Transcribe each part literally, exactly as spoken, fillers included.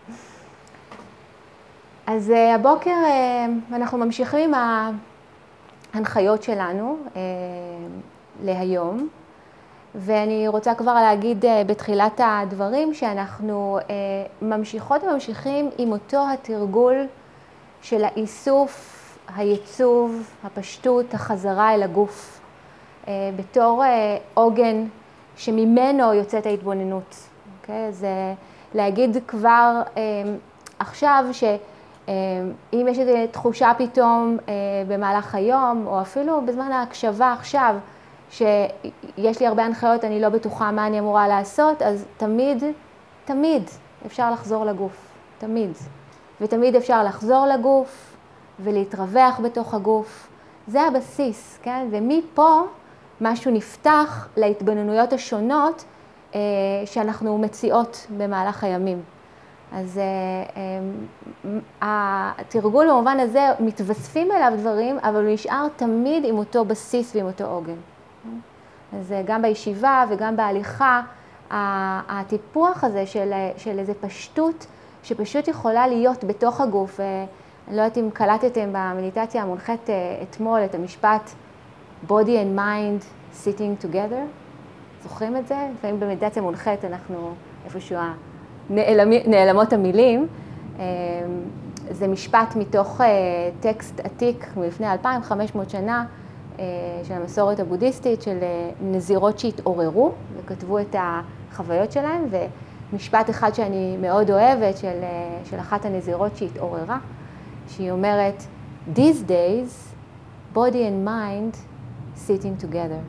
אז uh, הבוקר uh, אנחנו ממשיכים עם ההנחיות שלנו uh, להיום, ואני רוצה כבר להגיד uh, בתחילת הדברים שאנחנו uh, ממשיכות וממשיכים עם אותו התרגול של האיסוף, הייצוב, הפשטות, החזרה אל הגוף, uh, בתור uh, עוגן שממנו יוצאת ההתבוננות. Okay? אז uh, להגיד כבר uh, עכשיו ש... אם יש איזו תחושה פתאום במהלך היום, או אפילו בזמן ההקשבה עכשיו, שיש לי הרבה הנחיות, אני לא בטוחה מה אני אמורה לעשות, אז תמיד, תמיד אפשר לחזור לגוף, תמיד. ותמיד אפשר לחזור לגוף ולהתרווח בתוך הגוף. זה הבסיס, כן? ומפה משהו נפתח להתבוננויות השונות שאנחנו מציעות במהלך הימים. אז uh, um, התרגול במובן הזה מתווספים אליו דברים, אבל הוא נשאר תמיד עם אותו בסיס ועם אותו עוגן. אז uh, גם בישיבה וגם בהליכה, הטיפוח הזה של, של איזו פשטות שפשוט יכולה להיות בתוך הגוף. אני לא יודעת אם קלטתם במדיטציה המונחית אתמול את המשפט body and mind sitting together. זוכרים את זה? לפעמים במדיטציה מונחית אנחנו איפשהו נעלמות המילים. זה משפט מתוך טקסט עתיק מלפני אלפיים וחמש מאות שנה של המסורת הבודהיסטית של נזירות שהתעוררו וכתבו את החוויות שלהם, ומשפט אחד שאני מאוד אוהבת של, של אחת הנזירות שהתעוררה, שהיא אומרת, These days, body and mind sitting together.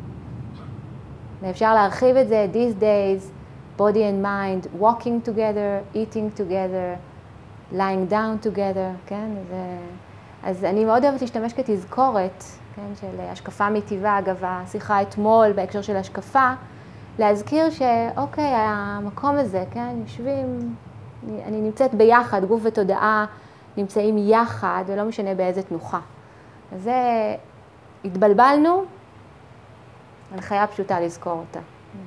ואפשר להרחיב את זה, These days, body and mind, walking together, eating together, lying down together, כן? אז, אז אני מאוד אוהבת להשתמש כתזכורת, כן? של השקפה מטבעה, אגב, השיחה אתמול בהקשר של השקפה, להזכיר שאוקיי, המקום הזה, כן? יושבים, אני, אני נמצאת ביחד, גוף ותודעה נמצאים יחד, ולא משנה באיזה תנוחה. אז זה, התבלבלנו, הנחיה פשוטה לזכור אותה.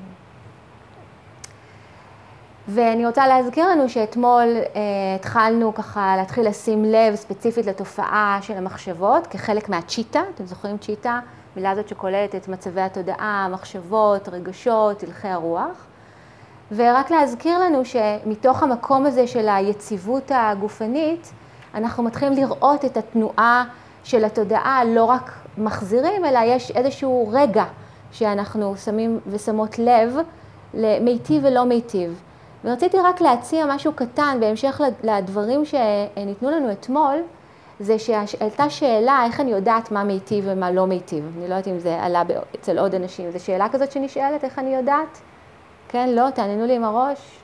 ואני רוצה להזכיר לנו שאתמול אה, התחלנו ככה להתחיל לשים לב ספציפית לתופעה של המחשבות כחלק מהצ'יטה. אתם זוכרים צ'יטה? מילה הזאת שכוללת את מצבי התודעה, מחשבות, רגשות, הלכי הרוח. ורק להזכיר לנו שמתוך המקום הזה של היציבות הגופנית, אנחנו מתחילים לראות את התנועה של התודעה, לא רק מחזירים, אלא יש איזשהו רגע שאנחנו שמים ושמות לב למיטיב ולא מיטיב. ורציתי רק להציע משהו קטן בהמשך לדברים שניתנו לנו אתמול, זה שעלתה שאלה איך אני יודעת מה מיטיב ומה לא מיטיב. אני לא יודעת אם זה עלה אצל עוד אנשים. זו שאלה כזאת שנשאלת, איך אני יודעת? כן, לא, תעננו לי עם הראש.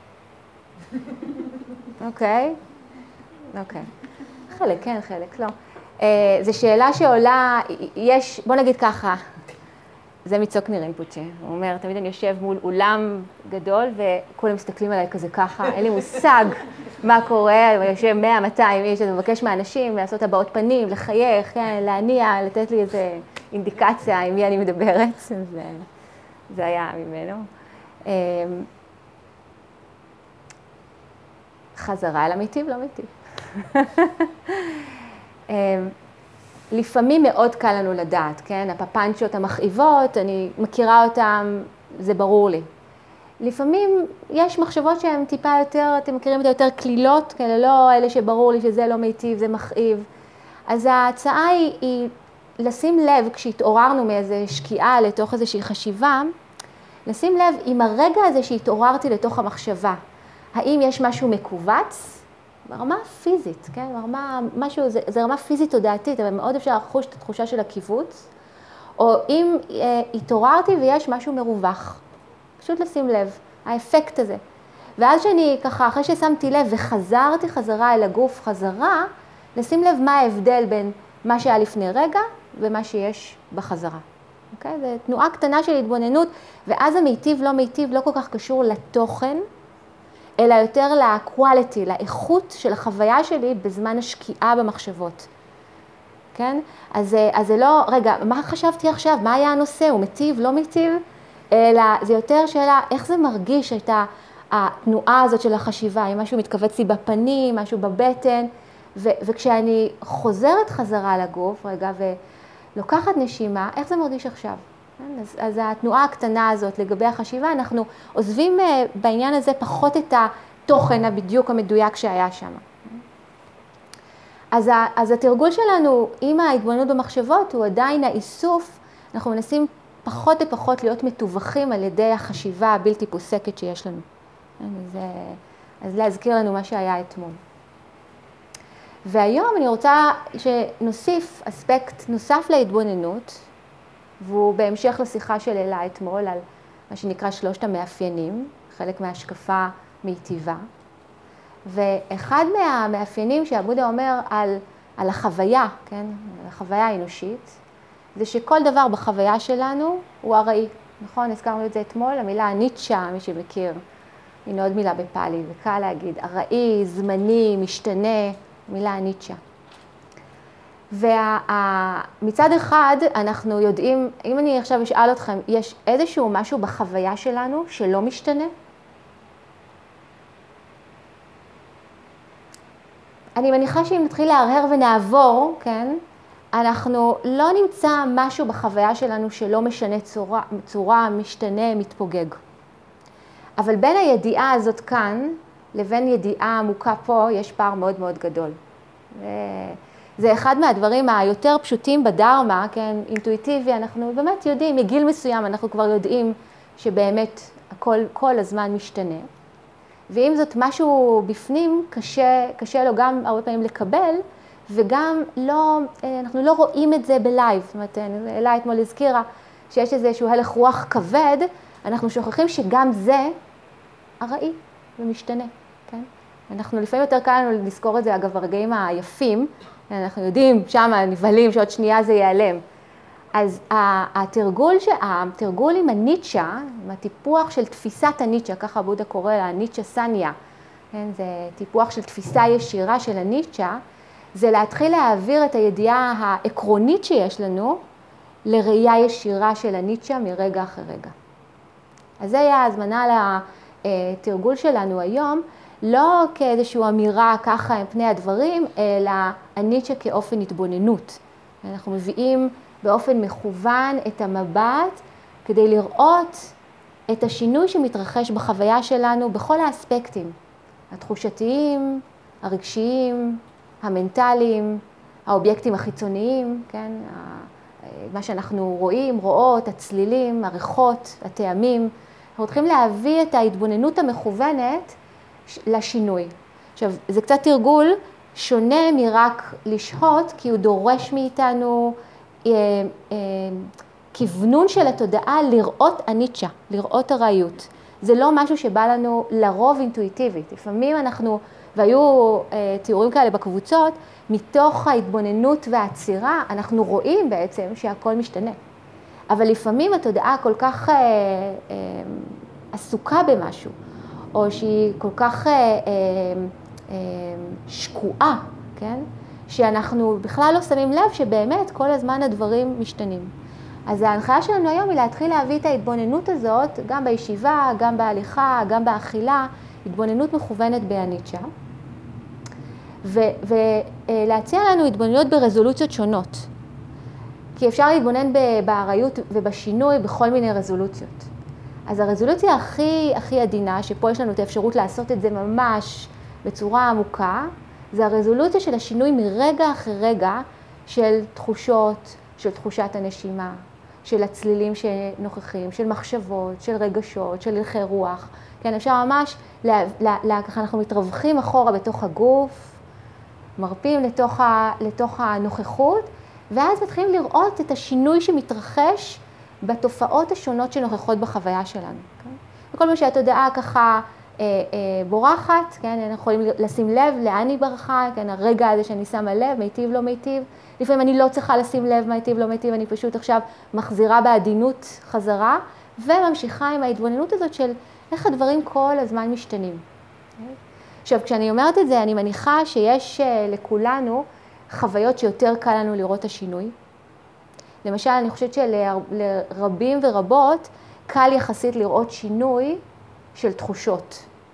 אוקיי, אוקיי. חלק, כן, חלק, לא. זו שאלה שעולה, יש, בוא נגיד ככה, זה מצוקני רינפוצ'ה, הוא אומר, תמיד אני יושב מול אולם גדול וכולם מסתכלים עליי כזה ככה, אין לי מושג מה קורה, אני יושב מאה מאתיים איש, אני מבקש מהאנשים לעשות הבעות פנים, לחייך, כן, להניע, לתת לי איזו אינדיקציה עם מי אני מדברת, זה, זה היה ממנו. חזרה אל המיטיב, לא מיטיב. לפעמים מאוד קל לנו לדעת, כן? הפפנצ'ות המכאיבות, אני מכירה אותם, זה ברור לי. לפעמים יש מחשבות שהן טיפה יותר, אתם מכירים את היותר כלילות, כאלה לא אלה שברור לי שזה לא מיטיב, זה מכאיב. אז ההצעה היא, היא לשים לב, כשהתעוררנו מאיזו שקיעה לתוך איזושהי חשיבה, לשים לב עם הרגע הזה שהתעוררתי לתוך המחשבה, האם יש משהו מקובץ? ברמה פיזית, כן? ברמה, משהו, זה, זה רמה פיזית תודעתית, אבל מאוד אפשר לחוש את התחושה של הקיבוץ, או אם אה, התעוררתי ויש משהו מרווח, פשוט לשים לב, האפקט הזה. ואז שאני ככה, אחרי ששמתי לב וחזרתי חזרה אל הגוף חזרה, לשים לב מה ההבדל בין מה שהיה לפני רגע ומה שיש בחזרה. אוקיי? זו תנועה קטנה של התבוננות, ואז המיטיב לא מיטיב לא כל כך קשור לתוכן, אלא יותר ל-quality, לאיכות של החוויה שלי בזמן השקיעה במחשבות. כן? אז, אז זה לא, רגע, מה חשבתי עכשיו? מה היה הנושא? הוא מיטיב, לא מיטיב? אלא זה יותר שאלה, איך זה מרגיש את התנועה הזאת של החשיבה, אם משהו מתכווץ לי בפנים, משהו בבטן, ו- וכשאני חוזרת חזרה לגוף, רגע, ולוקחת נשימה, איך זה מרגיש עכשיו? אז, אז התנועה הקטנה הזאת לגבי החשיבה, אנחנו עוזבים בעניין הזה פחות את התוכן הבדיוק המדויק שהיה שם. אז, ה- אז התרגול שלנו עם ההתבוננות במחשבות הוא עדיין האיסוף, אנחנו מנסים פחות ופחות להיות מתווכים על ידי החשיבה הבלתי פוסקת שיש לנו. אז, אז להזכיר לנו מה שהיה אתמול. והיום אני רוצה שנוסיף אספקט נוסף להתבוננות, והוא בהמשך לשיחה של אלה אתמול על מה שנקרא שלושת המאפיינים, חלק מהשקפה מיטיבה. ואחד מהמאפיינים שהבודה אומר על, על החוויה, כן, החוויה האנושית, זה שכל דבר בחוויה שלנו הוא ארעי. נכון? הזכרנו את זה אתמול, המילה הניטשה, מי שמכיר, הנה עוד מילה בפאלי, וקל להגיד, ארעי, זמני, משתנה, מילה הניטשה. ומצד אחד אנחנו יודעים, אם אני עכשיו אשאל אתכם, יש איזשהו משהו בחוויה שלנו שלא משתנה? אני מניחה שאם נתחיל להרהר ונעבור, כן, אנחנו לא נמצא משהו בחוויה שלנו שלא משנה צורה, צורה משתנה, מתפוגג. אבל בין הידיעה הזאת כאן, לבין ידיעה עמוקה פה, יש פער מאוד מאוד גדול. זה אחד מהדברים היותר פשוטים בדרמה, כן, אינטואיטיבי, אנחנו באמת יודעים, מגיל מסוים אנחנו כבר יודעים שבאמת הכל כל הזמן משתנה. ואם זאת משהו בפנים, קשה, קשה לו גם הרבה פעמים לקבל, וגם לא, אנחנו לא רואים את זה בלייב. זאת אומרת, אלה אתמול הזכירה שיש איזשהו הלך רוח כבד, אנחנו שוכחים שגם זה ארעי ומשתנה, כן? אנחנו לפעמים יותר קל לנו לזכור את זה, אגב, הרגעים היפים, אנחנו יודעים, שם נבהלים שעוד שנייה זה ייעלם. אז התרגול, התרגול עם הניטשה, עם הטיפוח של תפיסת הניטשה, ככה בודה קורא לה, הניטשה סניה, כן? זה טיפוח של תפיסה ישירה של הניטשה, זה להתחיל להעביר את הידיעה העקרונית שיש לנו לראייה ישירה של הניטשה מרגע אחרי רגע. אז זה היה הזמנה לתרגול שלנו היום, לא כאיזושהי אמירה ככה עם פני הדברים, אלא הניטשה כאופן התבוננות. אנחנו מביאים באופן מכוון את המבט כדי לראות את השינוי שמתרחש בחוויה שלנו בכל האספקטים, התחושתיים, הרגשיים, המנטליים, האובייקטים החיצוניים, כן? מה שאנחנו רואים, רואות, הצלילים, הריחות, הטעמים. אנחנו צריכים להביא את ההתבוננות המכוונת לשינוי. עכשיו, זה קצת תרגול שונה מרק לשהות, כי הוא דורש מאיתנו אה, אה, כיוונון של התודעה לראות הניטשה, לראות הראיות. זה לא משהו שבא לנו לרוב אינטואיטיבית. לפעמים אנחנו, והיו אה, תיאורים כאלה בקבוצות, מתוך ההתבוננות והעצירה, אנחנו רואים בעצם שהכל משתנה. אבל לפעמים התודעה כל כך אה, אה, עסוקה במשהו, או שהיא כל כך אה, אה, אה, שקועה, כן? שאנחנו בכלל לא שמים לב שבאמת כל הזמן הדברים משתנים. אז ההנחיה שלנו היום היא להתחיל להביא את ההתבוננות הזאת, גם בישיבה, גם בהליכה, גם באכילה, התבוננות מכוונת בהניטשה, ולהציע לנו התבוננות ברזולוציות שונות. כי אפשר להתבונן בארעיות ובשינוי בכל מיני רזולוציות. אז הרזולוציה הכי, הכי עדינה, שפה יש לנו את האפשרות לעשות את זה ממש בצורה עמוקה, זה הרזולוציה של השינוי מרגע אחרי רגע של תחושות, של תחושת הנשימה, של הצלילים שנוכחים, של מחשבות, של רגשות, של הלכי רוח. כן, אפשר ממש, לה, לה, לה, ככה אנחנו מתרווחים אחורה בתוך הגוף, מרפים לתוך, ה, לתוך הנוכחות, ואז מתחילים לראות את השינוי שמתרחש בתופעות השונות שנוכחות בחוויה שלנו. כן? וכל מה שהתודעה ככה אה, אה, בורחת, כן? אנחנו יכולים לשים לב לאן היא ברחה, כן? הרגע הזה שאני שמה לב, מיטיב לא מיטיב. לפעמים אני לא צריכה לשים לב מיטיב לא מיטיב, אני פשוט עכשיו מחזירה בעדינות חזרה, וממשיכה עם ההתבוננות הזאת של איך הדברים כל הזמן משתנים. כן? עכשיו, כשאני אומרת את זה, אני מניחה שיש אה, לכולנו חוויות שיותר קל לנו לראות את השינוי. למשל, אני חושבת שלרבים ורבות קל יחסית לראות שינוי של תחושות.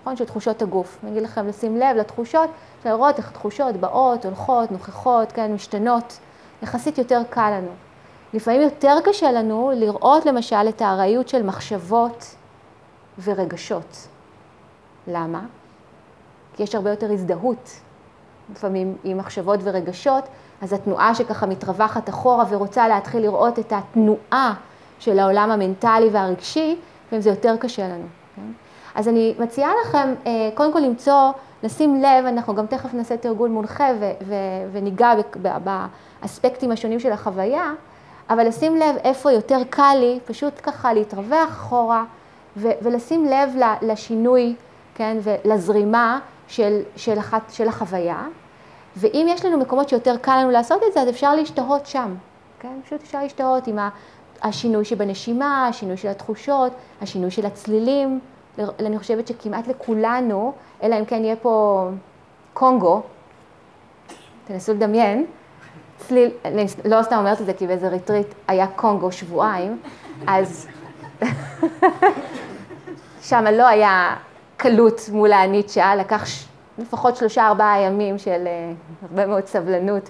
נכון? של תחושות הגוף. אני אגיד לכם לשים לב לתחושות, לראות איך תחושות באות, הולכות, נוכחות, כן, משתנות. יחסית יותר קל לנו. לפעמים יותר קשה לנו לראות למשל את הארעיות של מחשבות ורגשות. למה? כי יש הרבה יותר הזדהות. לפעמים עם מחשבות ורגשות, אז התנועה שככה מתרווחת אחורה ורוצה להתחיל לראות את התנועה של העולם המנטלי והרגשי, לפעמים זה יותר קשה לנו. כן? אז אני מציעה לכם, קודם כל למצוא, לשים לב, אנחנו גם תכף נעשה תרגול מונחה ו- ו- וניגע באספקטים השונים של החוויה, אבל לשים לב איפה יותר קל לי, פשוט ככה להתרווח אחורה, ו- ולשים לב לשינוי, כן, ולזרימה של, של, אחת, של החוויה. ואם יש לנו מקומות שיותר קל לנו לעשות את זה, אז אפשר להשתהות שם. כן? פשוט אפשר להשתהות עם השינוי שבנשימה, השינוי של התחושות, השינוי של הצלילים. אני חושבת שכמעט לכולנו, אלא אם כן יהיה פה קונגו, תנסו לדמיין, צליל, אני לא סתם אומרת את זה כי באיזה ריטריט היה קונגו שבועיים, אז שם לא היה קלות מול הניטשה, לקח לפחות שלושה ארבעה ימים של הרבה מאוד סבלנות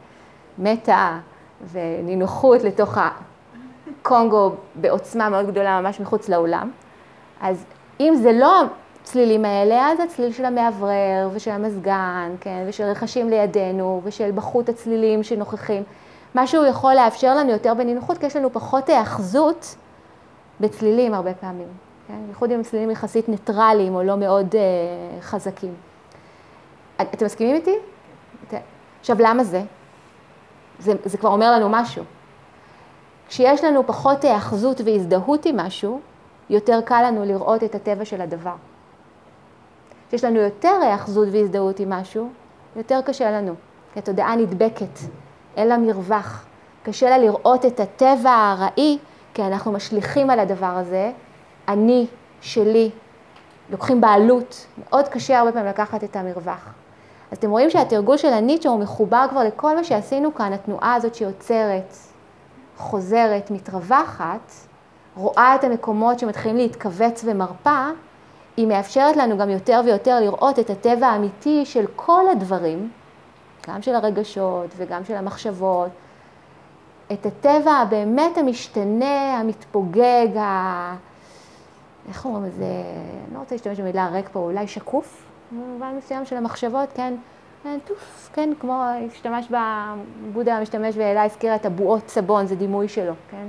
ומטה ונינוחות לתוך הקונגו בעוצמה מאוד גדולה ממש מחוץ לאולם. אז אם זה לא הצלילים האלה, אז הצליל של המאוורר ושל המזגן, כן, ושל רכשים לידינו ושל בחוט הצלילים שנוכחים. משהו יכול לאפשר לנו יותר בנינוחות, כי יש לנו פחות היאחזות בצלילים הרבה פעמים. כן? בייחוד אם צלילים יחסית ניטרליים או לא מאוד uh, חזקים. אתם מסכימים איתי? כן. עכשיו, למה זה? זה? זה כבר אומר לנו משהו. כשיש לנו פחות היאחזות והזדהות עם משהו, יותר קל לנו לראות את הטבע של הדבר. כשיש לנו יותר היאחזות והזדהות עם משהו, יותר קשה לנו. כי התודעה נדבקת, אין לה מרווח. קשה לה לראות את הטבע הראי, כי אנחנו משליכים על הדבר הזה, אני, שלי, לוקחים בעלות. מאוד קשה הרבה פעמים לקחת את המרווח. אז אתם רואים שהתרגול של הניטשה הוא מחובר כבר לכל מה שעשינו כאן, התנועה הזאת שיוצרת, חוזרת, מתרווחת, רואה את המקומות שמתחילים להתכווץ ומרפא, היא מאפשרת לנו גם יותר ויותר לראות את הטבע האמיתי של כל הדברים, גם של הרגשות וגם של המחשבות, את הטבע הבאמת המשתנה, המתפוגג, ה... איך אומרים את זה? אני לא רוצה להשתמש במילה ריק פה, אולי שקוף, במובן מסוים של המחשבות, כן, טוף, כן, כמו השתמש בבודה המשתמש ואלה הזכירה את הבועות סבון, זה דימוי שלו, כן?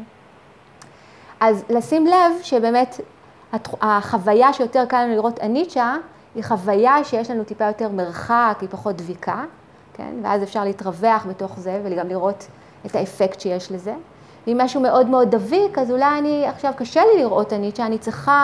אז לשים לב שבאמת החוויה שיותר קל לנו לראות הניטשה, היא חוויה שיש לנו טיפה יותר מרחק, היא פחות דביקה, כן? ואז אפשר להתרווח בתוך זה וגם לראות את האפקט שיש לזה. ואם משהו מאוד מאוד דביק, אז אולי אני עכשיו קשה לי לראות הניטשה, אני צריכה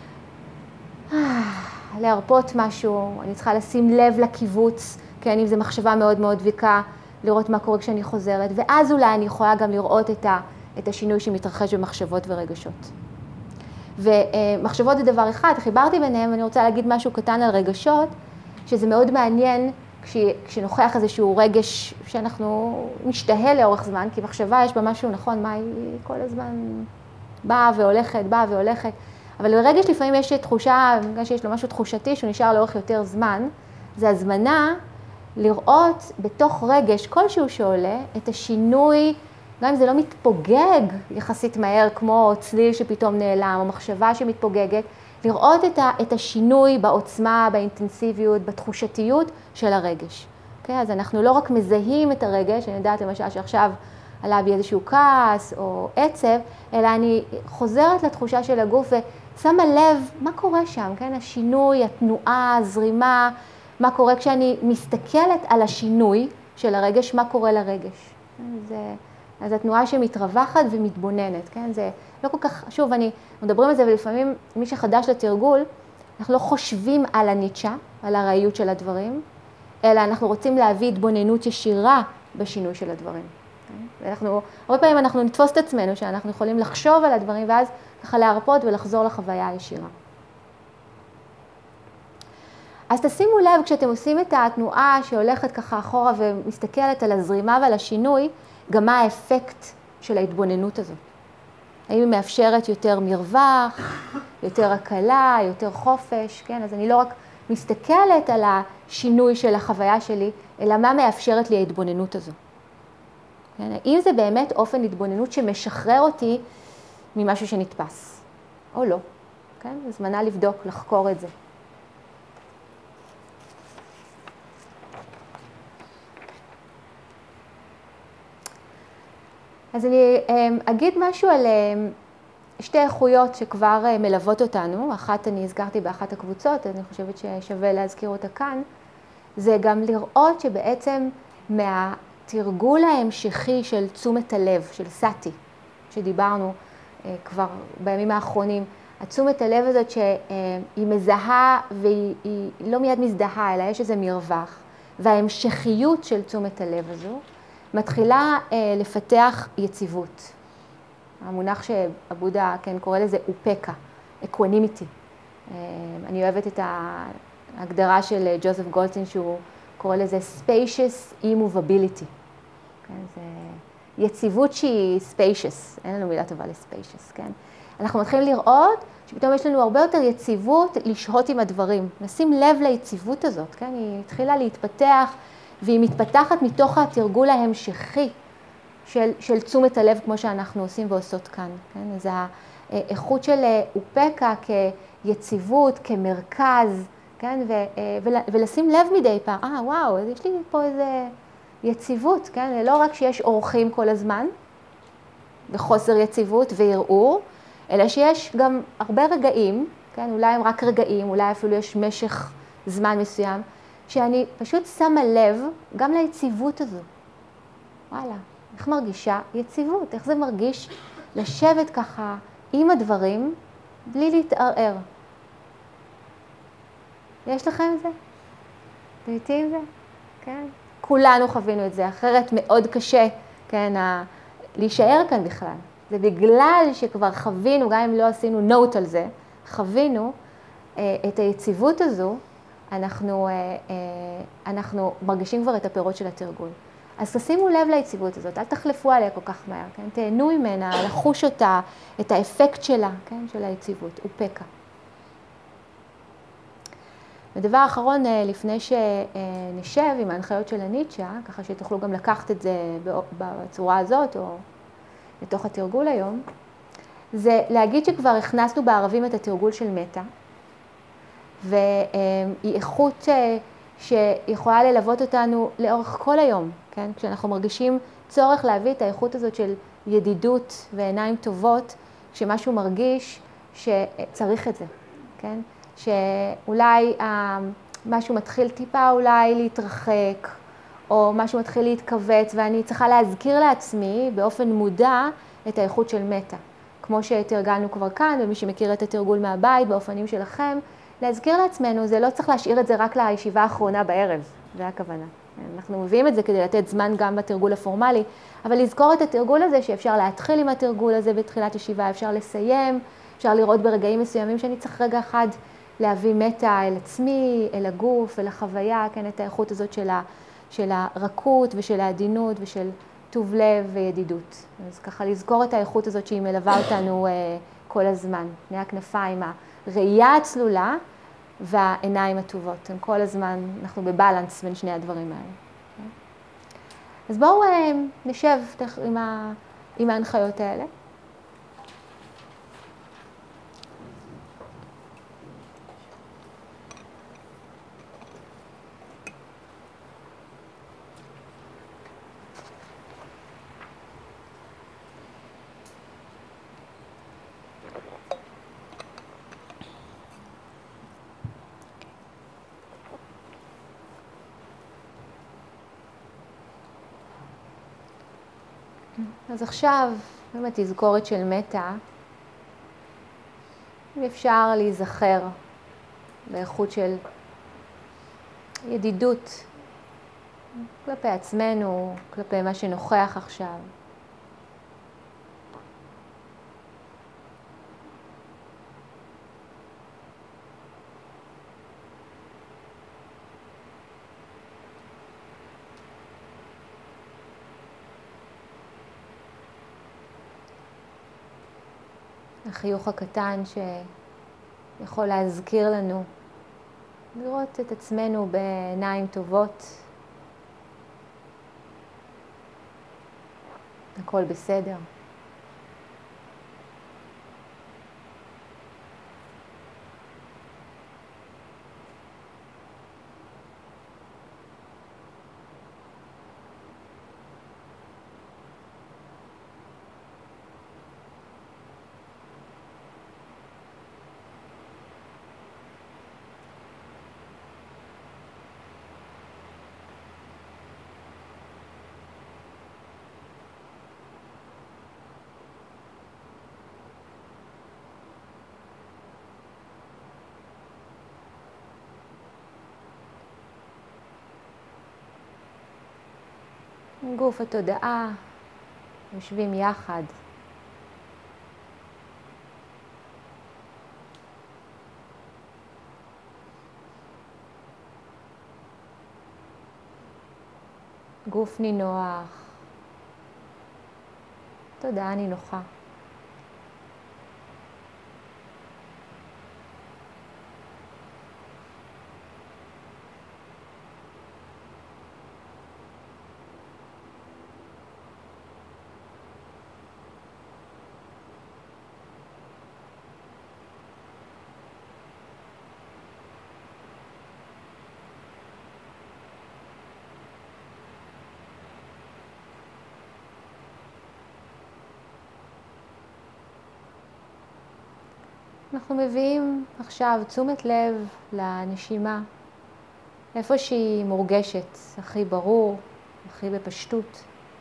להרפות משהו, אני צריכה לשים לב לקיבוץ, כן? אם זו מחשבה מאוד מאוד דביקה, לראות מה קורה כשאני חוזרת, ואז אולי אני יכולה גם לראות את ה... את השינוי שמתרחש במחשבות ורגשות. ומחשבות זה דבר אחד, חיברתי ביניהם, ואני רוצה להגיד משהו קטן על רגשות, שזה מאוד מעניין כשנוכח איזשהו רגש שאנחנו משתהה לאורך זמן, כי מחשבה יש בה משהו נכון, מה היא כל הזמן באה והולכת, באה והולכת, אבל לרגש לפעמים יש תחושה, בגלל שיש לו משהו תחושתי שהוא נשאר לאורך יותר זמן, זה הזמנה לראות בתוך רגש כלשהו שעולה את השינוי, גם אם זה לא מתפוגג יחסית מהר, כמו צליל שפתאום נעלם, או מחשבה שמתפוגגת, לראות את, ה, את השינוי בעוצמה, באינטנסיביות, בתחושתיות של הרגש. Okay? אז אנחנו לא רק מזהים את הרגש, אני יודעת למשל שעכשיו עלה בי איזשהו כעס או עצב, אלא אני חוזרת לתחושה של הגוף ושמה לב מה קורה שם, כן? השינוי, התנועה, הזרימה, מה קורה כשאני מסתכלת על השינוי של הרגש, מה קורה לרגש. זה... אז התנועה שמתרווחת ומתבוננת, כן? זה לא כל כך, שוב, אני מדברים על זה, ולפעמים מי שחדש לתרגול, אנחנו לא חושבים על הניטשה, על הראיות של הדברים, אלא אנחנו רוצים להביא התבוננות ישירה בשינוי של הדברים. כן? ואנחנו, הרבה פעמים אנחנו נתפוס את עצמנו, שאנחנו יכולים לחשוב על הדברים, ואז ככה להרפות ולחזור לחוויה הישירה. אז תשימו לב, כשאתם עושים את התנועה שהולכת ככה אחורה ומסתכלת על הזרימה ועל השינוי, גם מה האפקט של ההתבוננות הזאת. האם היא מאפשרת יותר מרווח, יותר הקלה, יותר חופש, כן? אז אני לא רק מסתכלת על השינוי של החוויה שלי, אלא מה מאפשרת לי ההתבוננות הזו. כן? האם זה באמת אופן התבוננות שמשחרר אותי ממשהו שנתפס, או לא. כן? זמנה לבדוק, לחקור את זה. אז אני אגיד משהו על שתי איכויות שכבר מלוות אותנו. אחת אני הזכרתי באחת הקבוצות, אני חושבת ששווה להזכיר אותה כאן. זה גם לראות שבעצם מהתרגול ההמשכי של תשומת הלב, של סאטי, שדיברנו כבר בימים האחרונים, התשומת הלב הזאת שהיא מזהה והיא לא מיד מזדהה, אלא יש איזה מרווח, וההמשכיות של תשומת הלב הזו מתחילה לפתח יציבות. המונח שהבודה כן קורא לזה אופקה, אקונימיטי. אני אוהבת את ההגדרה של ג'וזף גולדסטיין שהוא קורא לזה spacious immovability. כן, זה יציבות שהיא spacious, אין לנו מילה טובה לספיישס, כן? אנחנו מתחילים לראות שפתאום יש לנו הרבה יותר יציבות לשהות עם הדברים. נשים לב ליציבות הזאת, כן? היא התחילה להתפתח והיא מתפתחת מתוך התרגול ההמשכי של, של תשומת הלב כמו שאנחנו עושים ועושות כאן, כן? אז האיכות של אופקה כיציבות, כמרכז, כן? ו, ולשים לב מדי פעם, אה, וואו, יש לי פה איזה יציבות, כן? לא רק שיש אורחים כל הזמן, וחוסר יציבות וערעור, אלא שיש גם הרבה רגעים, כן? אולי הם רק רגעים, אולי אפילו יש משך זמן מסוים, שאני פשוט שמה לב גם ליציבות הזו. וואלה, איך מרגישה יציבות? איך זה מרגיש לשבת ככה עם הדברים בלי להתערער? יש לכם את זה? אתם איתי עם זה? כן? כולנו חווינו את זה, אחרת מאוד קשה, כן, ה... להישאר כאן בכלל. זה בגלל שכבר חווינו, גם אם לא עשינו נוט על זה, חווינו אה, את היציבות הזו, אנחנו, אה, אה, אנחנו מרגישים כבר את הפירות של התרגול. אז תשימו לב ליציבות הזאת, אל תחלפו עליה כל כך מהר, כן? תהנו ממנה, לחוש אותה, את האפקט שלה, כן? של היציבות, אופקה. ודבר אחרון, לפני שנשב עם ההנחיות של הניטשה, ככה שתוכלו גם לקחת את זה בצורה הזאת, או לתוך התרגול היום, זה להגיד שכבר הכנסנו בערבים את התרגול של מטה, והיא איכות שיכולה ללוות אותנו לאורך כל היום, כן? כשאנחנו מרגישים צורך להביא את האיכות הזאת של ידידות ועיניים טובות, כשמשהו מרגיש שצריך את זה, כן? שאולי משהו מתחיל טיפה אולי להתרחק, או משהו מתחיל להתכווץ, ואני צריכה להזכיר לעצמי באופן מודע את האיכות של מטה. כמו שתרגלנו כבר כאן, ומי שמכיר את התרגול מהבית, באופנים שלכם, להזכיר לעצמנו, זה לא צריך להשאיר את זה רק לישיבה האחרונה בערב, זה הכוונה. אנחנו מביאים את זה כדי לתת זמן גם בתרגול הפורמלי, אבל לזכור את התרגול הזה, שאפשר להתחיל עם התרגול הזה בתחילת ישיבה, אפשר לסיים, אפשר לראות ברגעים מסוימים שאני צריך רגע אחד להביא מטה אל עצמי, אל הגוף, אל החוויה, כן, את האיכות הזאת של, ה, של הרכות ושל העדינות ושל טוב לב וידידות. אז ככה לזכור את האיכות הזאת שהיא מלווה אותנו אה, כל הזמן. פני הכנפיים, הראייה הצלולה והעיניים הטובות. הם כל הזמן, אנחנו בבלנס בין שני הדברים האלה. אז בואו אה, נשב עם, ה, עם ההנחיות האלה. אז עכשיו, באמת תזכורת של מטה, אם אפשר להיזכר באיכות של ידידות כלפי עצמנו, כלפי מה שנוכח עכשיו. החיוך הקטן יכול להזכיר לנו לראות את עצמנו בעיניים טובות. הכל בסדר. גוף התודעה יושבים יחד. גוף נינוח, תודעה נינוחה. אנחנו מביאים עכשיו תשומת לב לנשימה, איפה שהיא מורגשת, הכי ברור, הכי בפשטות.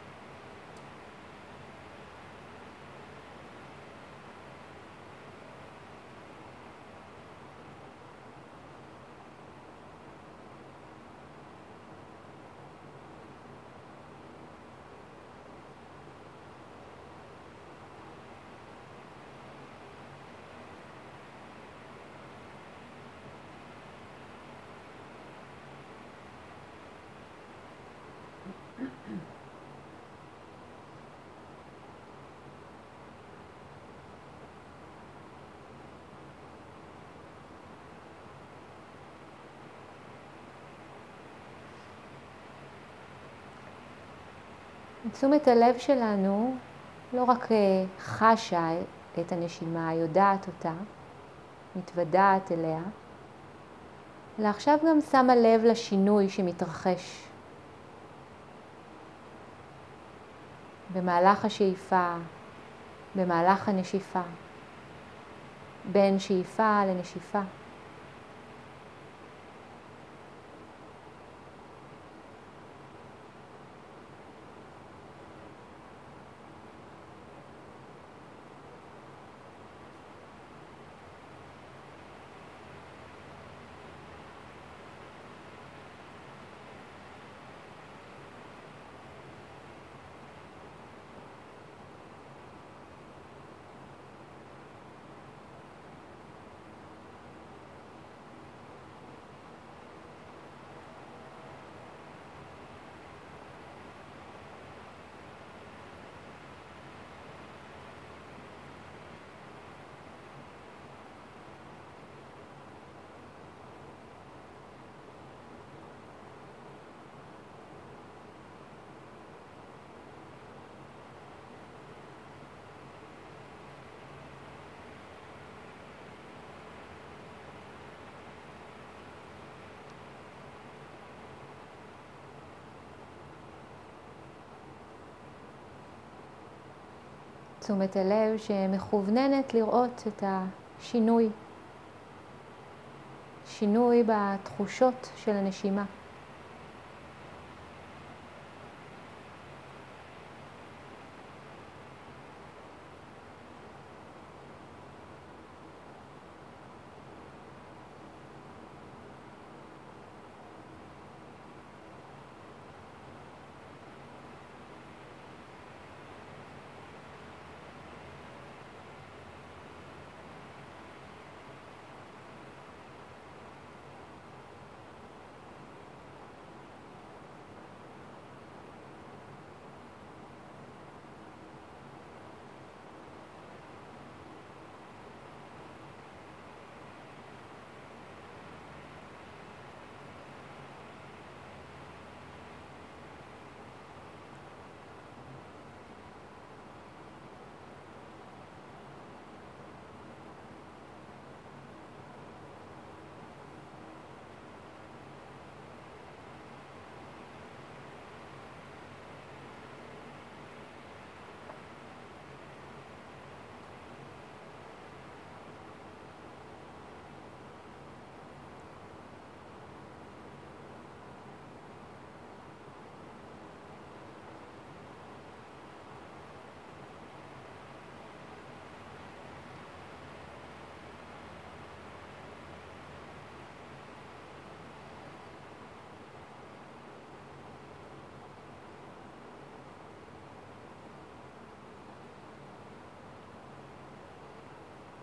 תשומת הלב שלנו לא רק חשה את הנשימה, יודעת אותה, מתוודעת אליה, אלא עכשיו גם שמה לב לשינוי שמתרחש במהלך השאיפה, במהלך הנשיפה, בין שאיפה לנשיפה. תשומת הלב שמכווננת לראות את השינוי, שינוי בתחושות של הנשימה.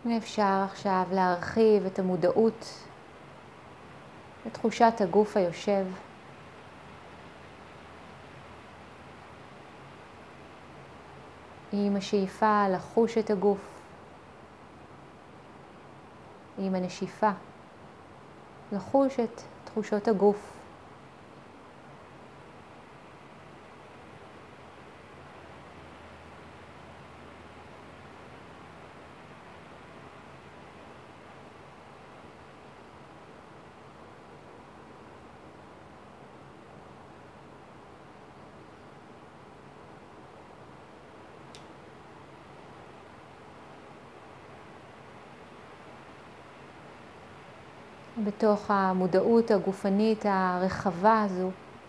ואפשר עכשיו להרחיב את המודעות לתחושת הגוף היושב. עם השאיפה לחוש את הגוף, עם הנשיפה לחוש את תחושות הגוף. בתוך המודעות הגופנית הרחבה הזו,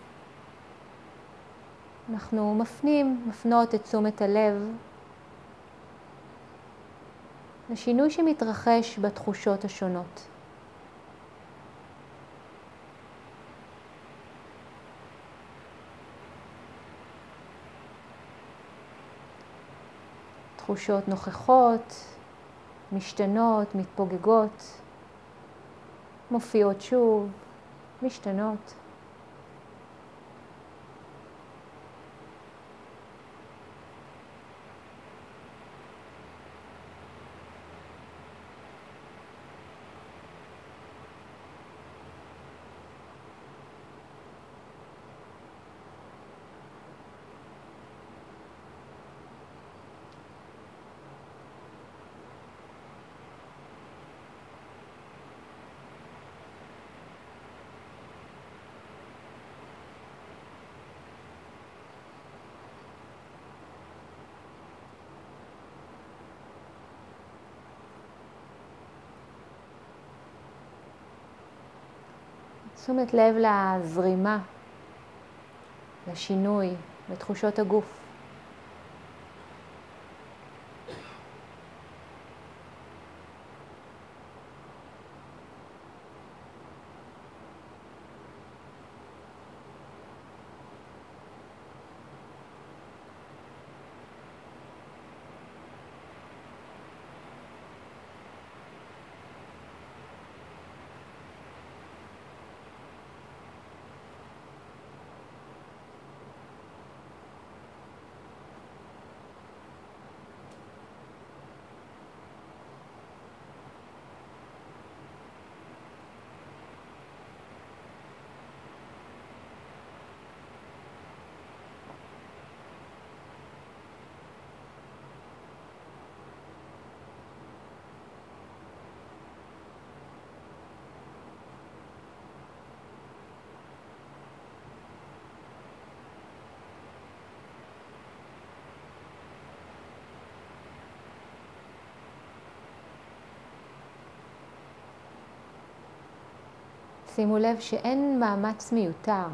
אנחנו מפנים, מפנות את תשומת הלב לשינוי שמתרחש בתחושות השונות. תחושות נוכחות, משתנות, מתפוגגות, מופיעות שוב, משתנות. תשומת לב לזרימה, לשינוי, לתחושות הגוף. שימו לב שאין מאמץ מיותר,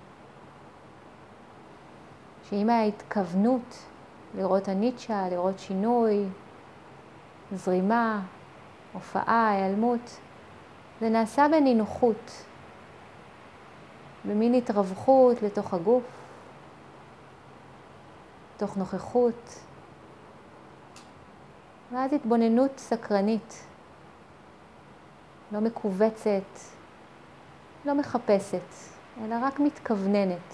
שאם ההתכוונות לראות הניטשה, לראות שינוי, זרימה, הופעה, היעלמות, זה נעשה בנינוחות, במין התרווחות לתוך הגוף, תוך נוכחות, ואז התבוננות סקרנית, לא מקובצת, לא מחפשת, אלא רק מתכווננת.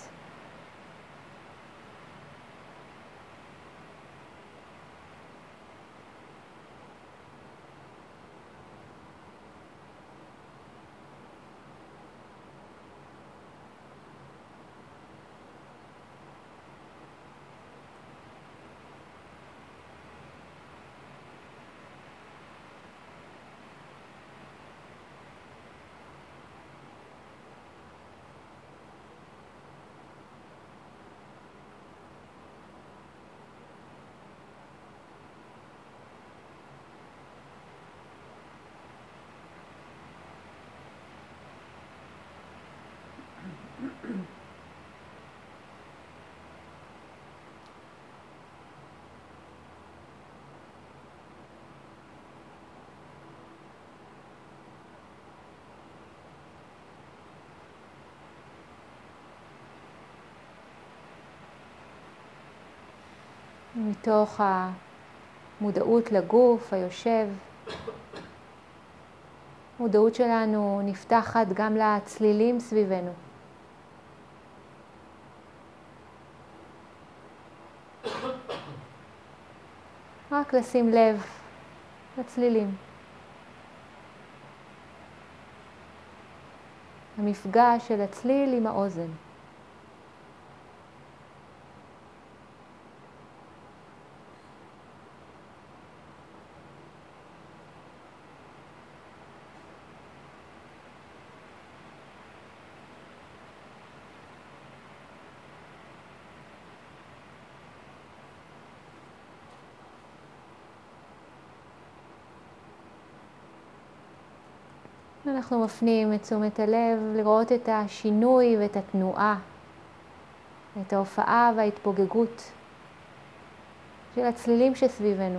מתוך המודעות לגוף היושב, המודעות שלנו נפתחת גם לצלילים סביבנו. רק לשים לב לצלילים. המפגש של הצליל עם האוזן. אנחנו מפנים את תשומת הלב לראות את השינוי ואת התנועה, את ההופעה וההתפוגגות של הצלילים שסביבנו.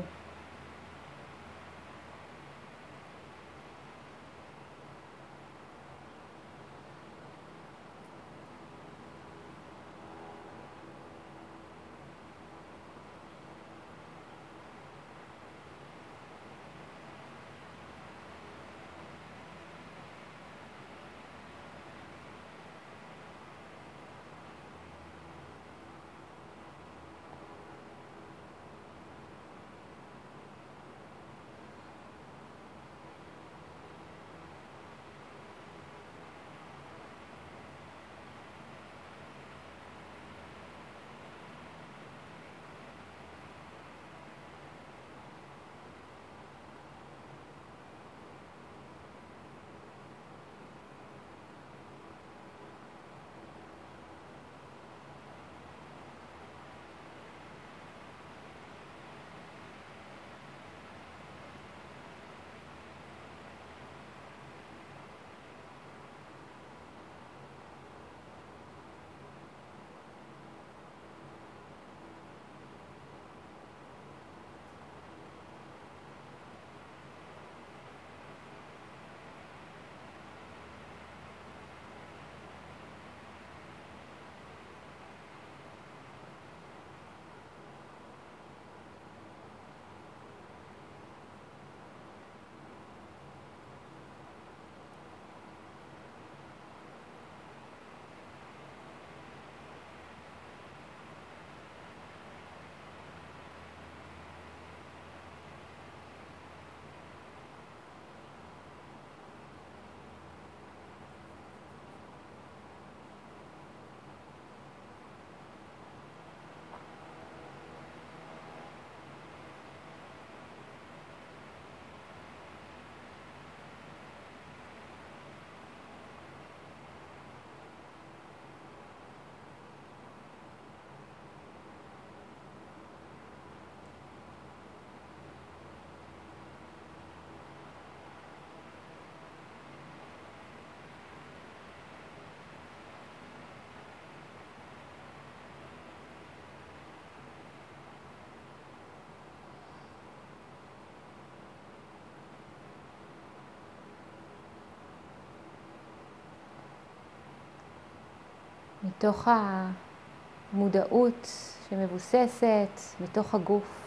מתוך המודעות שמבוססת בתוך הגוף.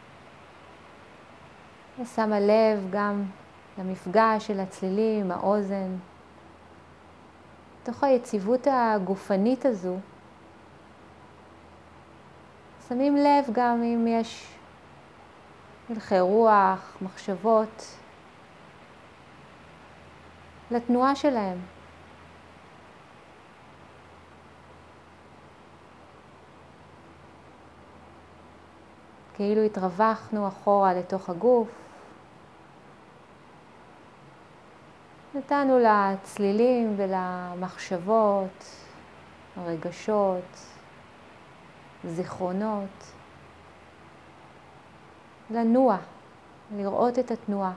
ושמה לב גם למפגש של הצלילים עם האוזן. בתוך היציבות הגופנית הזו, שמים לב גם אם יש הלכי רוח, מחשבות, לתנועה שלהם. כאילו התרווחנו אחורה לתוך הגוף. נתנו לצלילים ולמחשבות, הרגשות, זיכרונות, לנוע, לראות את התנועה.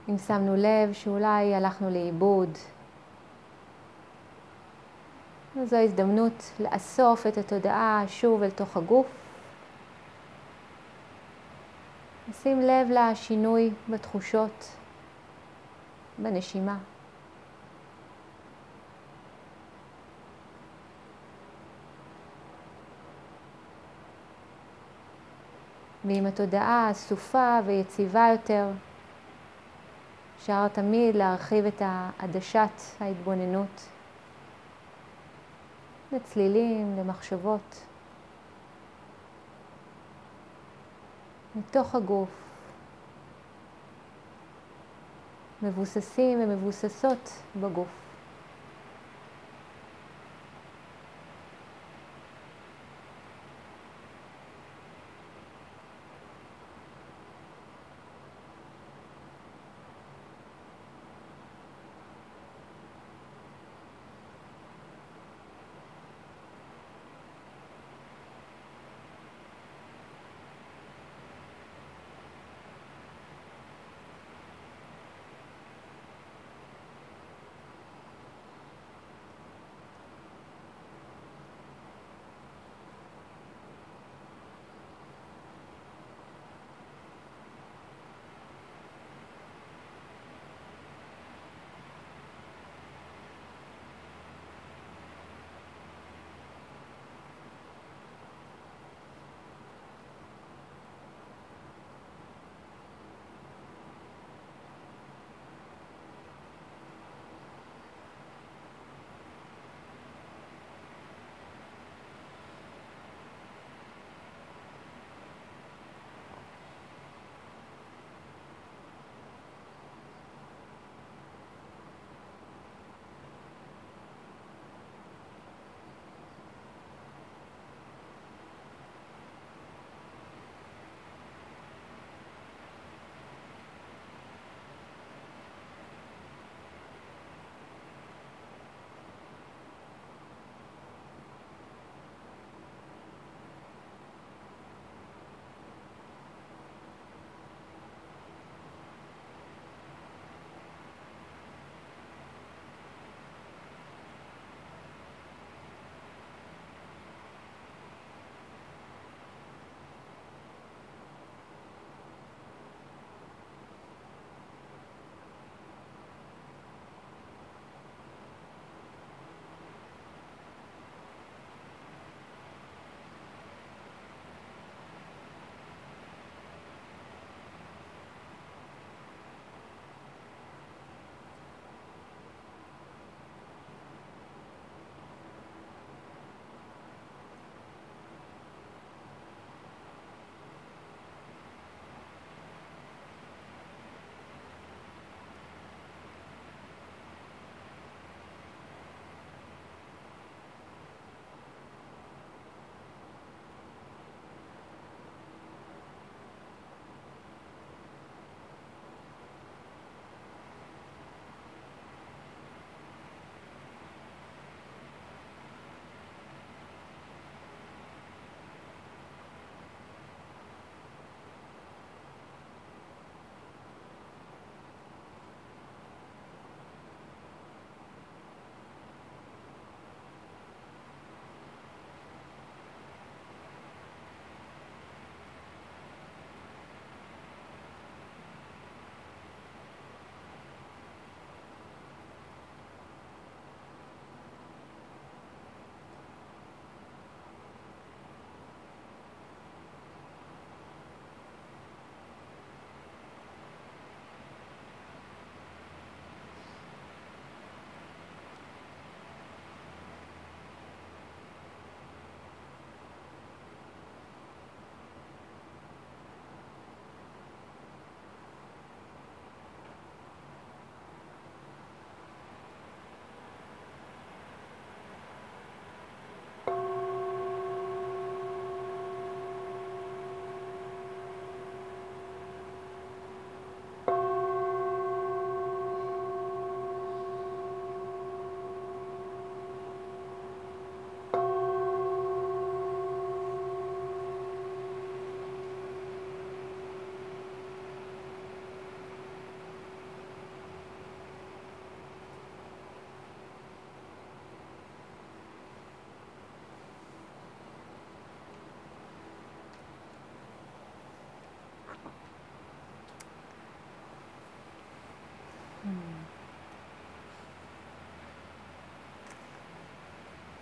אם שמנו לב שאולי הלכנו לאיבוד, זו הזדמנות לאסוף את התודעה שוב אל תוך הגוף. שים לב לשינוי בתחושות, בנשימה. ועם התודעה אסופה ויציבה יותר, אפשר תמיד להרחיב את העדשת ההתבוננות לצלילים, למחשבות, מתוך הגוף, מבוססים ומבוססות בגוף.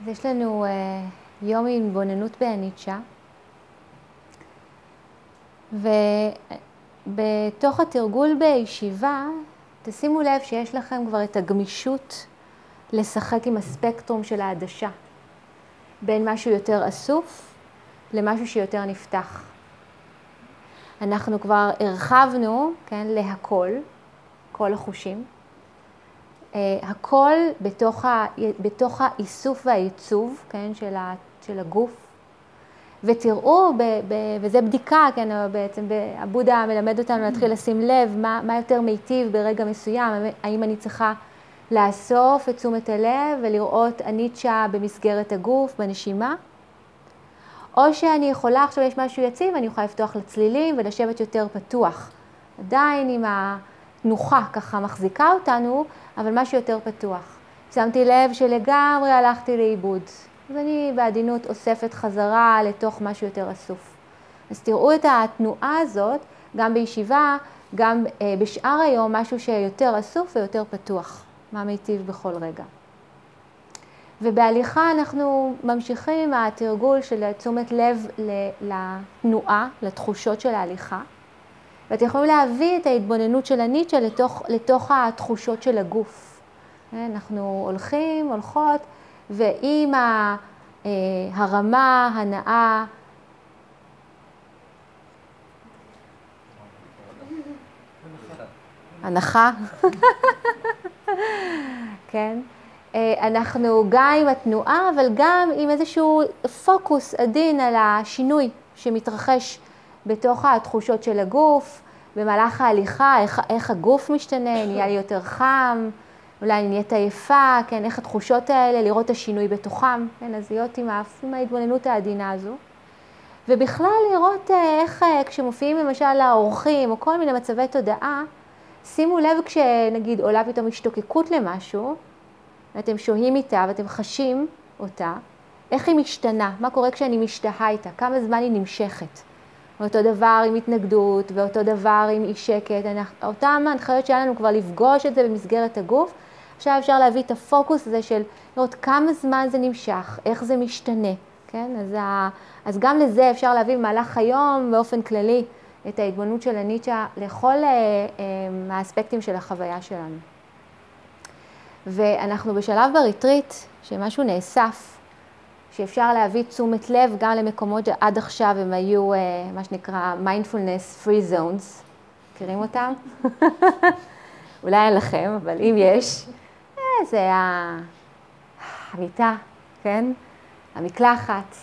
אז יש לנו uh, יום עם התבוננות באניצ'ה, ובתוך התרגול בישיבה, תשימו לב שיש לכם כבר את הגמישות לשחק עם הספקטרום של העדשה, בין משהו יותר אסוף למשהו שיותר נפתח. אנחנו כבר הרחבנו, כן, להכל, כל החושים. Uh, הכל בתוך, ה, בתוך האיסוף והעיצוב, כן, של, ה, של הגוף. ותראו, ב, ב, וזה בדיקה, כן, בעצם הבודה מלמד אותנו להתחיל לשים לב מה, מה יותר מיטיב ברגע מסוים, האם אני צריכה לאסוף את תשומת הלב ולראות אניצ'ה במסגרת הגוף, בנשימה, או שאני יכולה, עכשיו יש משהו יציב, אני יכולה לפתוח לצלילים ולשבת יותר פתוח. עדיין עם התנוחה ככה מחזיקה אותנו, אבל משהו יותר פתוח. שמתי לב שלגמרי הלכתי לאיבוד. אז אני בעדינות אוספת חזרה לתוך משהו יותר אסוף. אז תראו את התנועה הזאת, גם בישיבה, גם אה, בשאר היום, משהו שיותר אסוף ויותר פתוח. מה מיטיב בכל רגע. ובהליכה אנחנו ממשיכים עם התרגול של תשומת לב לתנועה, לתחושות של ההליכה. ואתם יכולים להביא את ההתבוננות של אניצ'ה לתוך, לתוך התחושות של הגוף. אנחנו הולכים, הולכות, ועם הרמה, הנאה, הנחה, כן? אנחנו גם עם התנועה, אבל גם עם איזשהו פוקוס עדין על השינוי שמתרחש בתוך התחושות של הגוף, במהלך ההליכה, איך, איך הגוף משתנה, נהיה לי יותר חם, אולי אני נהיית עייפה, כן, איך התחושות האלה, לראות את השינוי בתוכם, כן, אז להיות עם, עם ההתבוננות העדינה הזו. ובכלל לראות איך כשמופיעים למשל האורחים או כל מיני מצבי תודעה, שימו לב כשנגיד עולה פתאום השתוקקות למשהו, ואתם שוהים איתה ואתם חשים אותה, איך היא משתנה, מה קורה כשאני משתהה איתה, כמה זמן היא נמשכת. אותו דבר עם התנגדות ואותו דבר עם אי שקט, אותם ההנחיות שהיה לנו כבר לפגוש את זה במסגרת הגוף, עכשיו אפשר להביא את הפוקוס הזה של לראות כמה זמן זה נמשך, איך זה משתנה, כן? אז, ה... אז גם לזה אפשר להביא במהלך היום באופן כללי את ההתבוננות של אניצ'ה לכל האספקטים של החוויה שלנו. ואנחנו בשלב בריטריט שמשהו נאסף, שאפשר להביא תשומת לב גם למקומות שעד עכשיו הם היו מה שנקרא mindfulness free zones. מכירים אותם? אולי אין לכם, אבל אם יש, זה המיטה, כן? המקלחת,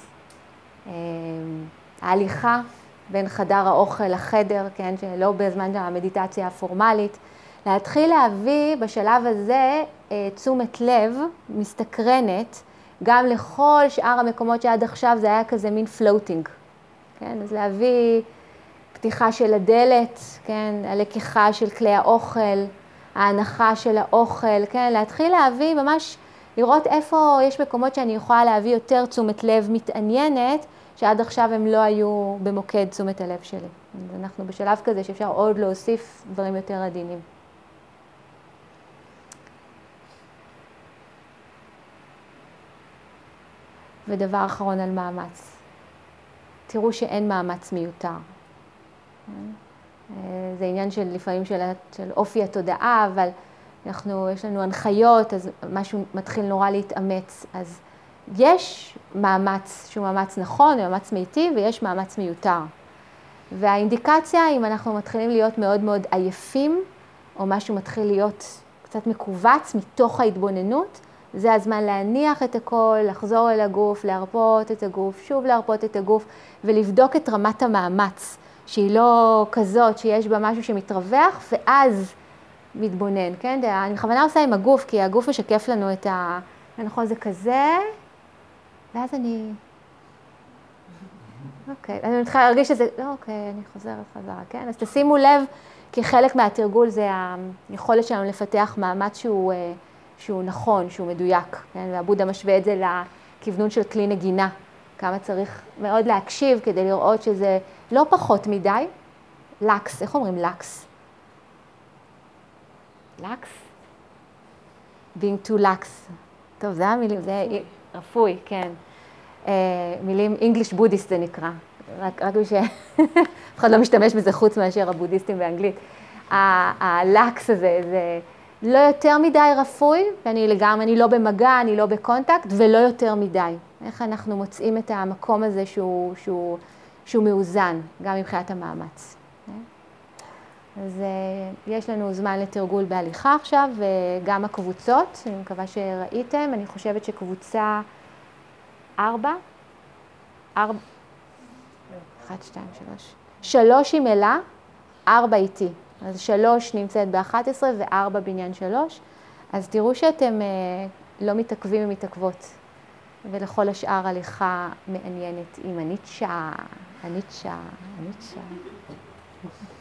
ההליכה בין חדר האוכל לחדר, כן? שלא בזמן המדיטציה הפורמלית. להתחיל להביא בשלב הזה תשומת לב מסתקרנת, גם לכל שאר המקומות שעד עכשיו זה היה כזה מין פלוטינג. כן? אז להביא פתיחה של הדלת, כן? הלקיחה של כלי האוכל, ההנחה של האוכל, כן? להתחיל להביא ממש, לראות איפה יש מקומות שאני יכולה להביא יותר תשומת לב מתעניינת, שעד עכשיו הם לא היו במוקד תשומת הלב שלי. אז אנחנו בשלב כזה שאפשר עוד להוסיף דברים יותר עדינים. ודבר אחרון על מאמץ. תראו שאין מאמץ מיותר. זה עניין של לפעמים של, של אופי התודעה, אבל אנחנו, יש לנו הנחיות, אז משהו מתחיל נורא להתאמץ. אז יש מאמץ שהוא מאמץ נכון, מאמץ מיטיב, ויש מאמץ מיותר. והאינדיקציה, אם אנחנו מתחילים להיות מאוד מאוד עייפים, או משהו מתחיל להיות קצת מקובץ מתוך ההתבוננות, זה הזמן להניח את הכל, לחזור אל הגוף, להרפות את הגוף, שוב להרפות את הגוף, ולבדוק את רמת המאמץ, שהיא לא כזאת, שיש בה משהו שמתרווח, ואז מתבונן, כן? אני בכוונה עושה עם הגוף, כי הגוף משקף לנו את ה... נכון, זה כזה, ואז אני... אוקיי, אני מתחילה להרגיש שזה... לא, אוקיי, אני חוזרת חזרה, כן? אז תשימו לב, כי חלק מהתרגול זה היכולת שלנו לפתח מאמץ שהוא... שהוא נכון, שהוא מדויק, כן? והבודה משווה את זה לכיוונון של כלי נגינה, כמה צריך מאוד להקשיב כדי לראות שזה לא פחות מדי, לקס, איך אומרים לקס? לקס? being too lax. טוב, זה המילים, זה רפוי, כן. מילים English Buddhist זה נקרא, רק בשביל שאף אחד לא משתמש בזה חוץ מאשר הבודהיסטים באנגלית. הלקס הזה זה לא יותר מדי רפוי, ואני לגמרי, אני לא במגע, אני לא בקונטקט, ולא יותר מדי. איך אנחנו מוצאים את המקום הזה שהוא, שהוא, שהוא מאוזן, גם מבחינת המאמץ. אז יש לנו זמן לתרגול בהליכה עכשיו, וגם הקבוצות, אני מקווה שראיתם, אני חושבת שקבוצה ארבע, ארבע, אחת, שתיים, שלוש, שלוש עם אלה, ארבע איתי. אז שלוש נמצאת ב-אחת עשרה וארבע בעניין שלוש, אז תראו שאתם לא מתעכבים ומתעכבות, ולכל השאר הליכה מעניינת עם הניטשה, הניטשה, הניטשה.